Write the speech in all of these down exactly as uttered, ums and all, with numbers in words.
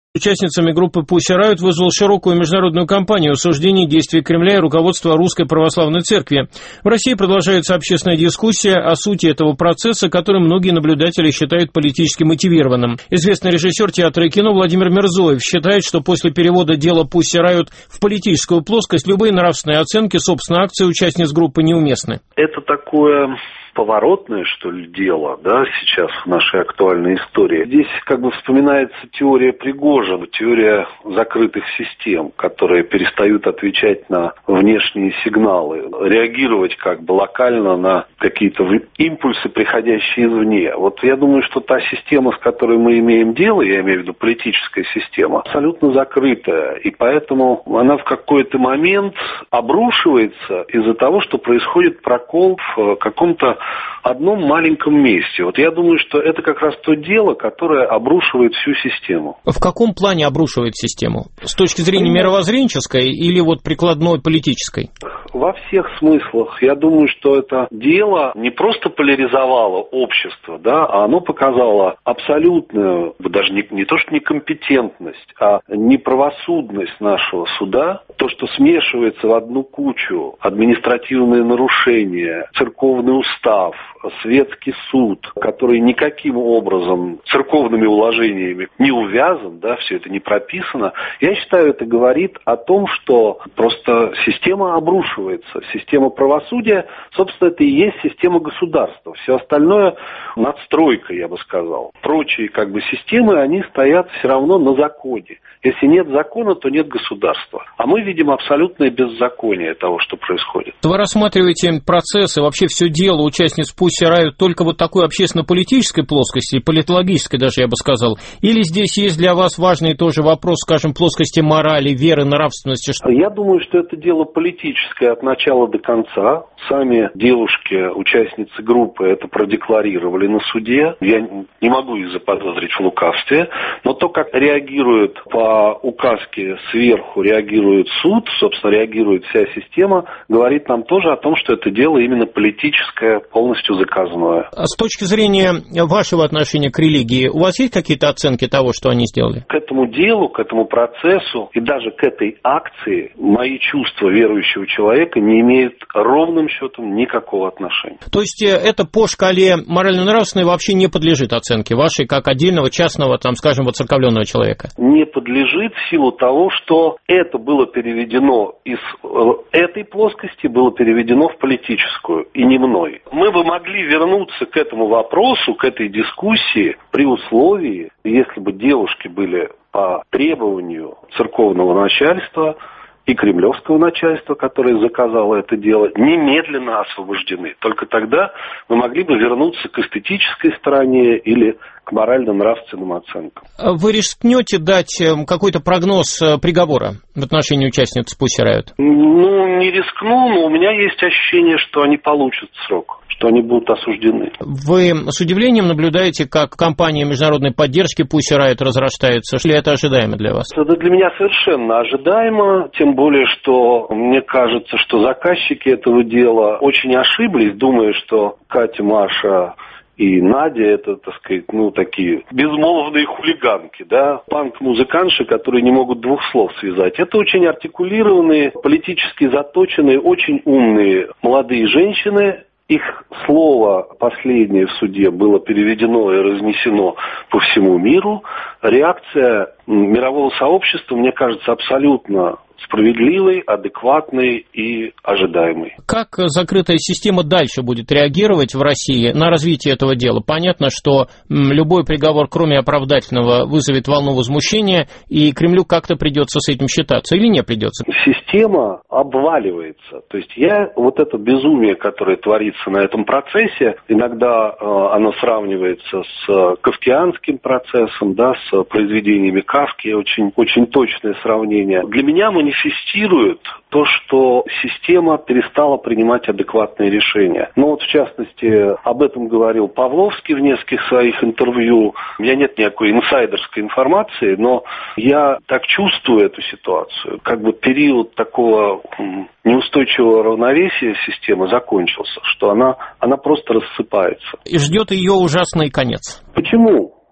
Участницами группы Pussy Riot вызвал широкую международную кампанию осуждения действий Кремля и руководства Русской Православной Церкви. В России продолжается общественная дискуссия о сути этого процесса, который многие наблюдатели считают политически мотивированным. Известный режиссер театра и кино Владимир Мирзоев считает, что после перевода дела Pussy Riot в политическую плоскость любые нравственные оценки собственной акции участниц группы неуместны. Это такое поворотное, что ли, дело, да, сейчас в нашей актуальной истории. Здесь как бы вспоминается теория Пригожина, теория закрытых систем, которые перестают отвечать на внешние сигналы, реагировать как бы локально на какие-то импульсы, приходящие извне. Вот я думаю, что та система, с которой мы имеем дело, я имею в виду политическая система, абсолютно закрытая, и поэтому она в какой-то момент обрушивается из-за того, что происходит прокол в каком-то одном маленьком месте. Вот я думаю, что это как раз то дело, которое обрушивает всю систему. В каком плане обрушивает систему? С точки зрения мировоззренческой или вот прикладной политической? Во всех смыслах. Я думаю, что это дело не просто поляризовало общество, да, а оно показало абсолютную, даже не, не то что некомпетентность, а неправосудность нашего суда. То, что смешивается в одну кучу административные нарушения, церковный устав, светский суд, который никаким образом церковными уложениями не увязан, да, все это не прописано, я считаю, это говорит о том, что просто система обрушивается. Система правосудия, собственно, это и есть система государства. Все остальное надстройка, я бы сказал. Прочие как бы системы, они стоят все равно на законе. Если нет закона, то нет государства. А мы видим абсолютное беззаконие того, что происходит. Вы рассматриваете процессы, вообще все дело участниц Pussy Riot только вот такой общественно-политической плоскости, политологической даже, я бы сказал? Или здесь есть для вас важный тоже вопрос, скажем, плоскости морали, веры, нравственности? Я думаю, что это дело политическое от начала до конца. Сами девушки, участницы группы, это продекларировали на суде. Я не могу их заподозрить в лукавстве, но то, как реагируют по указке сверху, реагирует суд, собственно, реагирует вся система, говорит нам тоже о том, что это дело именно политическое, полностью заказное. А с точки зрения вашего отношения к религии, у вас есть какие-то оценки того, что они сделали? К этому делу, к этому процессу и даже к этой акции мои чувства верующего человека не имеют ровным счетом никакого отношения. То есть это по шкале морально-нравственной вообще не подлежит оценке вашей, как отдельного частного, там, скажем, воцерковленного человека? Не подлежит в силу того, что это было переведено из этой плоскости, было переведено в политическую, и не мной. Мы бы могли вернуться к этому вопросу, к этой дискуссии при условии, если бы девушки были по требованию церковного начальства и кремлевского начальства, которое заказало это дело, немедленно освобождены. Только тогда мы могли бы вернуться к эстетической стороне или к морально-нравственным оценкам. Вы рискнете дать какой-то прогноз приговора в отношении участниц Pussy Riot? Ну, не рискну, но у меня есть ощущение, что они получат срок, что они будут осуждены. Вы с удивлением наблюдаете, как кампания международной поддержки Pussy Riot разрастается? Или это ожидаемо для вас? Это для меня совершенно ожидаемо, тем более, что мне кажется, что заказчики этого дела очень ошиблись, думая, что Катя, Маша и Надя — это, так сказать, ну, такие безмолвные хулиганки, да, панк-музыканши, которые не могут двух слов связать. Это очень артикулированные, политически заточенные, очень умные молодые женщины. Их слово последнее в суде было переведено и разнесено по всему миру. Реакция мирового сообщества, мне кажется, абсолютно справедливой, адекватной и ожидаемой. Как закрытая система дальше будет реагировать в России на развитие этого дела? Понятно, что любой приговор, кроме оправдательного, вызовет волну возмущения, и Кремлю как-то придется с этим считаться или не придется? Система обваливается. То есть я вот это безумие, которое творится на этом процессе, иногда э, оно сравнивается с кафкианским процессом, да, с произведениями Кафки, очень, очень точное сравнение. Для меня мы манифестирует то, что система перестала принимать адекватные решения. Ну вот, в частности, об этом говорил Павловский в нескольких своих интервью. У меня нет никакой инсайдерской информации, но я так чувствую эту ситуацию. Как бы период такого неустойчивого равновесия системы закончился, что она, она просто рассыпается. И ждет ее ужасный конец. Почему?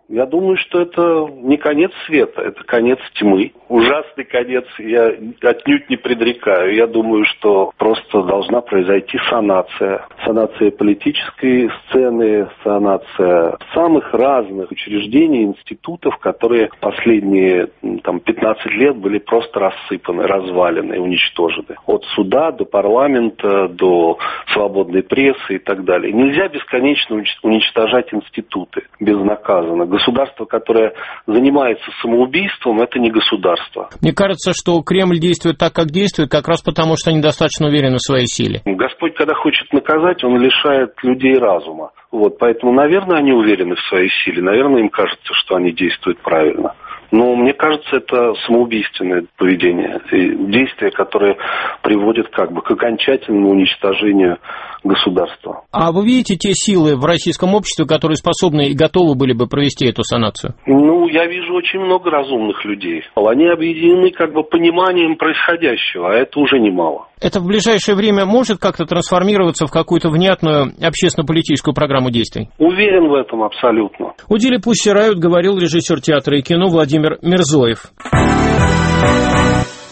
Я думаю, что это не конец света, это конец тьмы. Ужасный конец я отнюдь не предрекаю. Я думаю, что просто должна произойти санация. Санация политической сцены, санация самых разных учреждений, институтов, которые последние там, пятнадцать лет были просто рассыпаны, развалены, уничтожены. От суда до парламента, до свободной прессы и так далее. Нельзя бесконечно уничтожать институты безнаказанно. Государство, которое занимается самоубийством, это не государство. Мне кажется, что Кремль действует так, как действует, как раз потому, что они достаточно уверены в своей силе. Господь, когда хочет наказать, он лишает людей разума. Вот, поэтому, наверное, они уверены в своей силе, наверное, им кажется, что они действуют правильно. Но мне кажется, это самоубийственное поведение, действия, которые приводят как бы к окончательному уничтожению государства. А вы видите те силы в российском обществе, которые способны и готовы были бы провести эту санацию? Ну, я вижу очень много разумных людей. Они объединены как бы пониманием происходящего, а это уже немало. Это в ближайшее время может как-то трансформироваться в какую-то внятную общественно-политическую программу действий? Уверен в этом абсолютно. У Дили Пусси Райот говорил режиссер театра и кино Владимир Мирзоев.